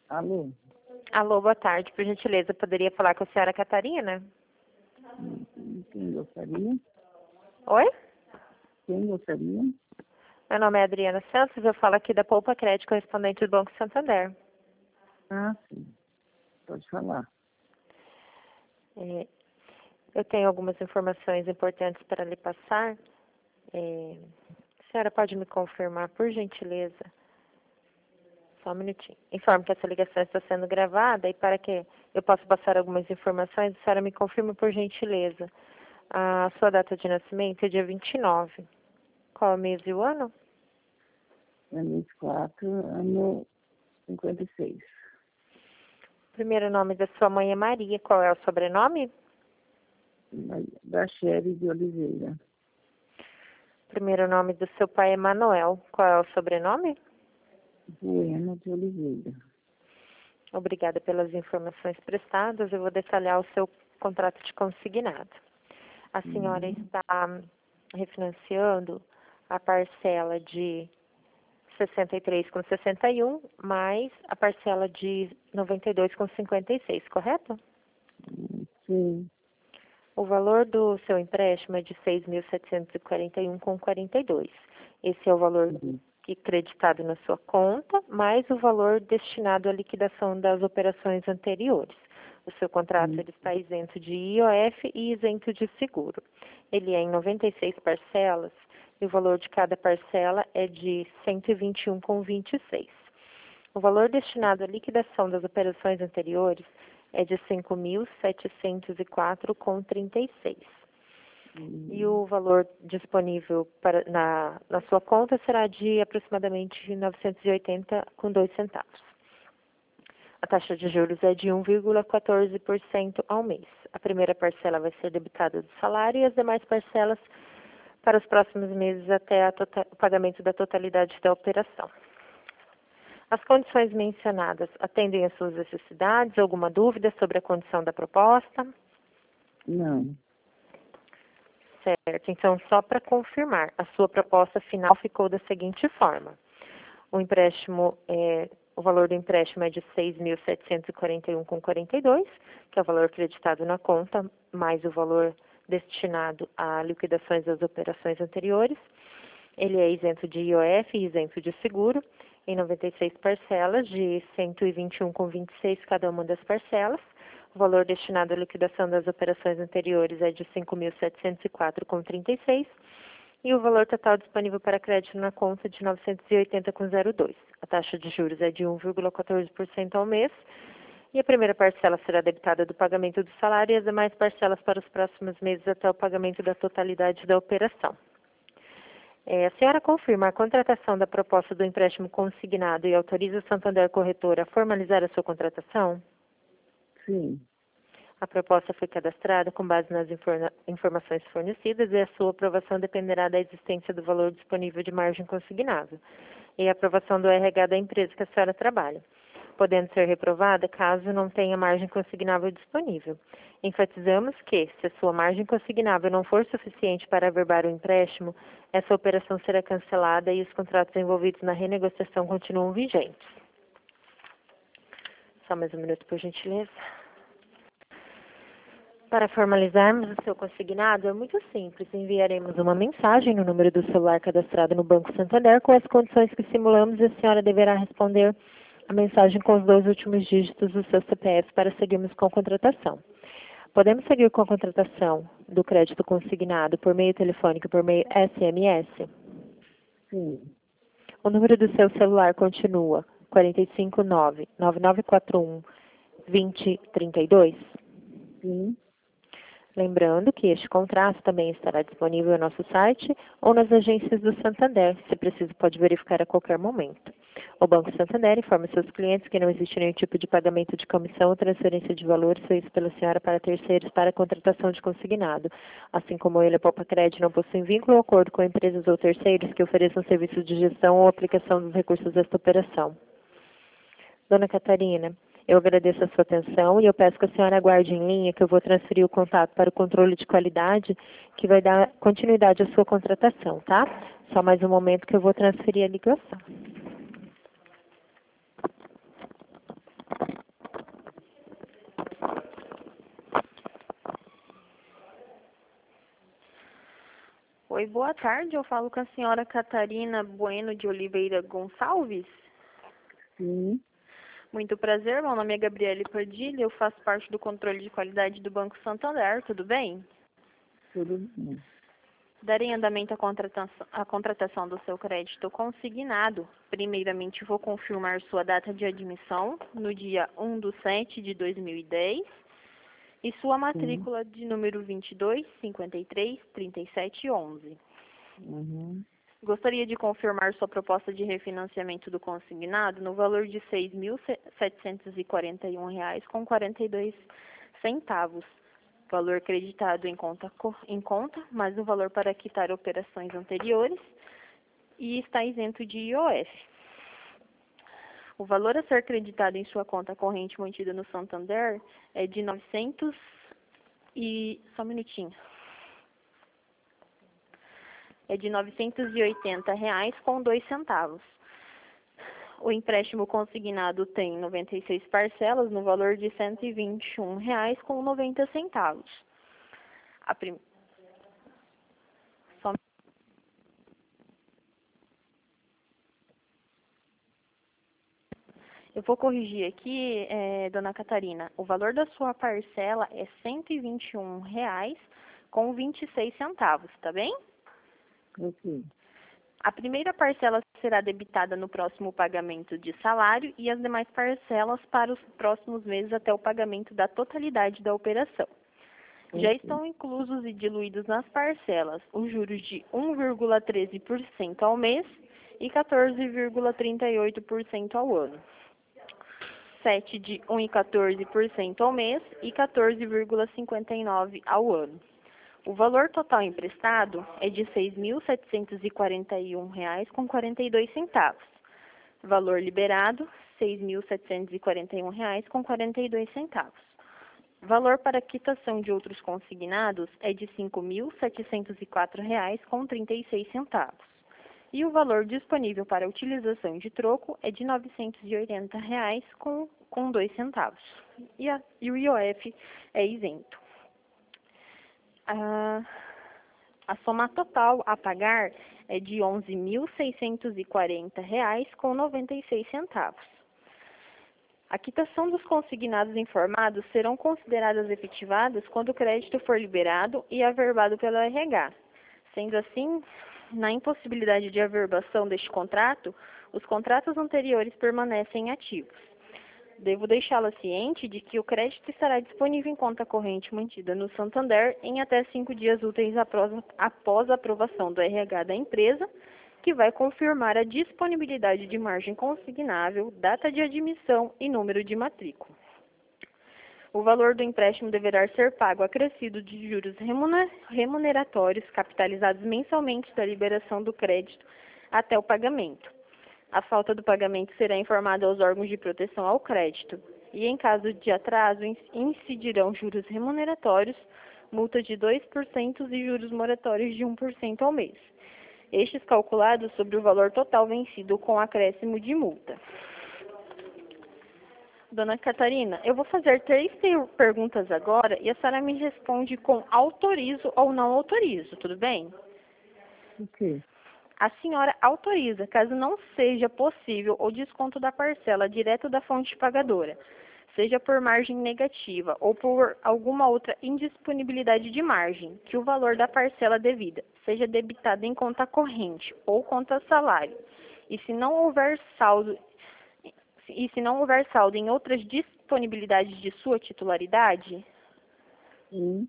Alô? Alô, boa tarde. Por gentileza, poderia falar com a senhora Catarina? Quem gostaria? Oi? Quem gostaria? Meu nome é Adriana Santos, eu falo aqui da Poupa Crédito, correspondente do Banco Santander. Ah, sim. Pode falar. Eu tenho algumas informações importantes para lhe passar. A senhora pode me confirmar, por gentileza? Só um minutinho. Informo que essa ligação está sendo gravada e para que eu possa passar algumas informações, a senhora me confirma, por gentileza. A sua data de nascimento é dia 29. Qual é o mês e o ano? É 24, ano 56. O primeiro nome da sua mãe é Maria. Qual é o sobrenome? Dachele de Oliveira. O primeiro nome do seu pai é Manuel. Qual é o sobrenome? Bueno de Oliveira. Obrigada pelas informações prestadas. Eu vou detalhar o seu contrato de consignado. A senhora está refinanciando a parcela de 63,61 mais a parcela de 92,56, correto? Sim. O valor do seu empréstimo é de 6.741,42. Esse é o valor que creditado na sua conta, mais o valor destinado à liquidação das operações anteriores. O seu contrato ele está isento de IOF e isento de seguro. Ele é em 96 parcelas e o valor de cada parcela é de 121,26. O valor destinado à liquidação das operações anteriores é de 5.704,36. E o valor disponível na sua conta será de aproximadamente 980,02 centavos. A taxa de juros é de 1,14% ao mês. A primeira parcela vai ser debitada do salário e as demais parcelas para os próximos meses até o pagamento da totalidade da operação. As condições mencionadas atendem às suas necessidades? Alguma dúvida sobre a condição da proposta? Não. Certo. Então, só para confirmar, a sua proposta final ficou da seguinte forma. O valor do empréstimo é de 6.741,42, que é o valor creditado na conta, mais o valor destinado a liquidações das operações anteriores. Ele é isento de IOF e isento de seguro, em 96 parcelas de 121,26 cada uma das parcelas. O valor destinado à liquidação das operações anteriores é de 5.704,36 e o valor total disponível para crédito na conta de 980,02. A taxa de juros é de 1,14% ao mês e a primeira parcela será debitada do pagamento do salário e as demais parcelas para os próximos meses até o pagamento da totalidade da operação. A senhora confirma a contratação da proposta do empréstimo consignado e autoriza o Santander Corretora a formalizar a sua contratação? Sim. A proposta foi cadastrada com base nas informações fornecidas e a sua aprovação dependerá da existência do valor disponível de margem consignável e a aprovação do RH da empresa que a senhora trabalha, podendo ser reprovada caso não tenha margem consignável disponível. Enfatizamos que, se a sua margem consignável não for suficiente para averbar o empréstimo, essa operação será cancelada e os contratos envolvidos na renegociação continuam vigentes. Só mais um minuto, por gentileza. Para formalizarmos o seu consignado, é muito simples. Enviaremos uma mensagem no número do celular cadastrado no Banco Santander com as condições que simulamos e a senhora deverá responder a mensagem com os 2 últimos dígitos do seu CPF para seguirmos com a contratação. Podemos seguir com a contratação do crédito consignado por meio telefônico e por meio SMS? Sim. O número do seu celular continua 459-9941-2032? Sim. Lembrando que este contrato também estará disponível no nosso site ou nas agências do Santander. Se preciso, pode verificar a qualquer momento. O Banco Santander informa seus clientes que não existe nenhum tipo de pagamento de comissão ou transferência de valores feitos pela senhora para terceiros para a contratação de consignado. Assim como ele, a Poupa Crédito não possui vínculo ou acordo com empresas ou terceiros que ofereçam serviços de gestão ou aplicação dos recursos desta operação. Dona Catarina, eu agradeço a sua atenção e eu peço que a senhora aguarde em linha que eu vou transferir o contato para o controle de qualidade que vai dar continuidade à sua contratação, tá? Só mais um momento que eu vou transferir a ligação. Oi, boa tarde. Eu falo com a senhora Catarina Bueno de Oliveira Gonçalves. Sim, Muito prazer, meu nome é Gabriele Padilha, eu faço parte do controle de qualidade do Banco Santander, tudo bem? tudo bem. Darei andamento à contratação do seu crédito consignado. Primeiramente, vou confirmar sua data de admissão no dia 1/7/2010 e sua Sim. matrícula de número 22533711. Uhum. Gostaria de confirmar sua proposta de refinanciamento do consignado no valor de R$ 6.741,42, valor creditado em conta, mais o valor para quitar operações anteriores e está isento de IOF. O valor a ser creditado em sua conta corrente mantida no Santander é de 900 e... só um minutinho. É de R$ 980,02. O empréstimo consignado tem 96 parcelas no valor de R$ 121,90. A prim... Só... Eu vou corrigir aqui, dona Catarina. O valor da sua parcela é R$ 121,26, tá bem? Ok. A primeira parcela será debitada no próximo pagamento de salário e as demais parcelas para os próximos meses até o pagamento da totalidade da operação. Já estão inclusos e diluídos nas parcelas os juros de 1,13% ao mês e 14,38% ao ano. 7 de 1,14% ao mês e 14,59% ao ano. O valor total emprestado é de R$ 6.741,42. Valor liberado, R$ 6.741,42. Valor para quitação de outros consignados é de R$ 5.704,36. E o valor disponível para utilização de troco é de R$ 980,02. E o IOF é isento. A soma total a pagar é de R$ 11.640,96. A quitação dos consignados informados serão consideradas efetivadas quando o crédito for liberado e averbado pelo RH. Sendo assim, na impossibilidade de averbação deste contrato, os contratos anteriores permanecem ativos. Devo deixá-la ciente de que o crédito estará disponível em conta corrente mantida no Santander em até 5 dias úteis após a aprovação do RH da empresa, que vai confirmar a disponibilidade de margem consignável, data de admissão e número de matrícula. O valor do empréstimo deverá ser pago acrescido de juros remuneratórios capitalizados mensalmente da liberação do crédito até o pagamento. A falta do pagamento será informada aos órgãos de proteção ao crédito e, em caso de atraso, incidirão juros remuneratórios, multa de 2% e juros moratórios de 1% ao mês. Estes calculados sobre o valor total vencido com acréscimo de multa. Dona Catarina, eu vou fazer 3 perguntas agora e a senhora me responde com autorizo ou não autorizo, tudo bem? Ok. A senhora autoriza, caso não seja possível o desconto da parcela direto da fonte pagadora, seja por margem negativa ou por alguma outra indisponibilidade de margem, que o valor da parcela devida seja debitado em conta corrente ou conta salário, e se não houver saldo em outras disponibilidades de sua titularidade, Sim.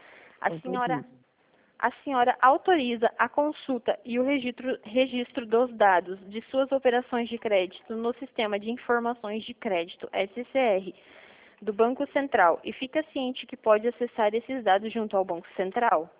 a senhora autoriza a consulta e o registro dos dados de suas operações de crédito no Sistema de Informações de Crédito, SCR, do Banco Central e fica ciente que pode acessar esses dados junto ao Banco Central?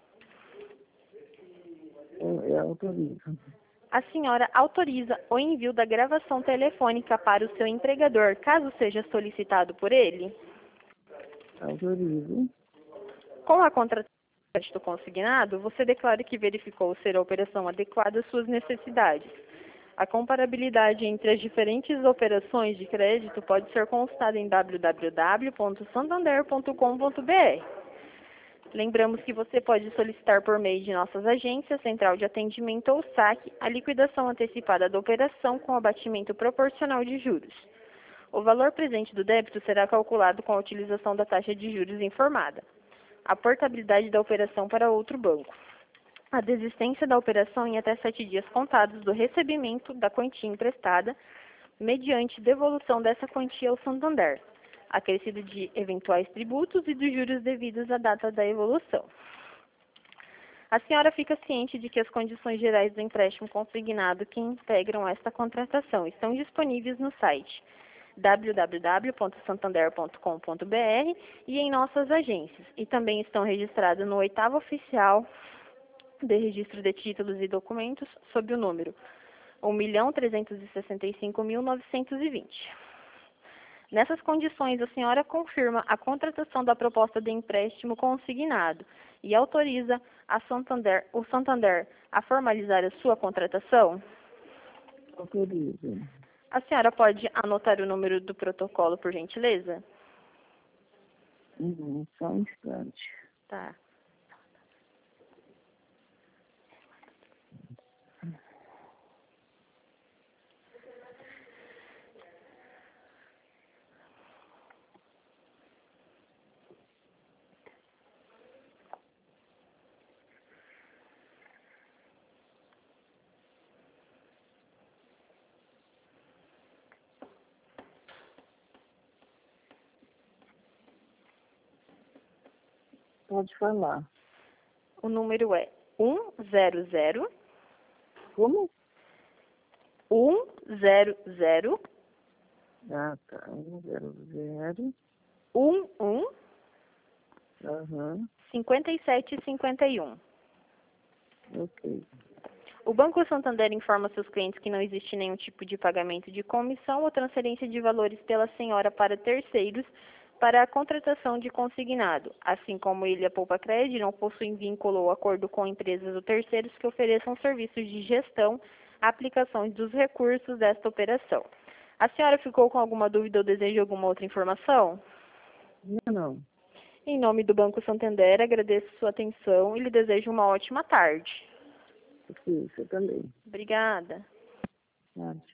Eu autorizo. A senhora autoriza o envio da gravação telefônica para o seu empregador, caso seja solicitado por ele? Autorizo. Com a contratação do crédito consignado, você declara que verificou ser a operação adequada às suas necessidades. A comparabilidade entre as diferentes operações de crédito pode ser consultada em www.santander.com.br. Lembramos que você pode solicitar por meio de nossas agências, central de atendimento ou saque, a liquidação antecipada da operação com abatimento proporcional de juros. O valor presente do débito será calculado com a utilização da taxa de juros informada. A portabilidade da operação para outro banco. A desistência da operação em até 7 dias contados do recebimento da quantia emprestada, mediante devolução dessa quantia ao Santander, acrescido de eventuais tributos e dos juros devidos à data da evolução. A senhora fica ciente de que as condições gerais do empréstimo consignado que integram esta contratação estão disponíveis no site www.santander.com.br e em nossas agências, e também estão registradas no 8º oficial de registro de títulos e documentos sob o número 1.365.920. Nessas condições, a senhora confirma a contratação da proposta de empréstimo consignado e autoriza o Santander a formalizar a sua contratação? Autoriza. A senhora pode anotar o número do protocolo, por gentileza? Só um instante. Tá. Pode falar. O número é 100 Como? 100 Ah, tá. 100. 11 Aham. 5751. Ok. O Banco Santander informa seus clientes que não existe nenhum tipo de pagamento de comissão ou transferência de valores pela senhora para terceiros para a contratação de consignado, assim como ele, a Poupa Cred, não possui vínculo ou acordo com empresas ou terceiros que ofereçam serviços de gestão, aplicação dos recursos desta operação. A senhora ficou com alguma dúvida ou deseja alguma outra informação? Não. Em nome do Banco Santander, agradeço sua atenção e lhe desejo uma ótima tarde. Ok, você também. Obrigada. Tchau.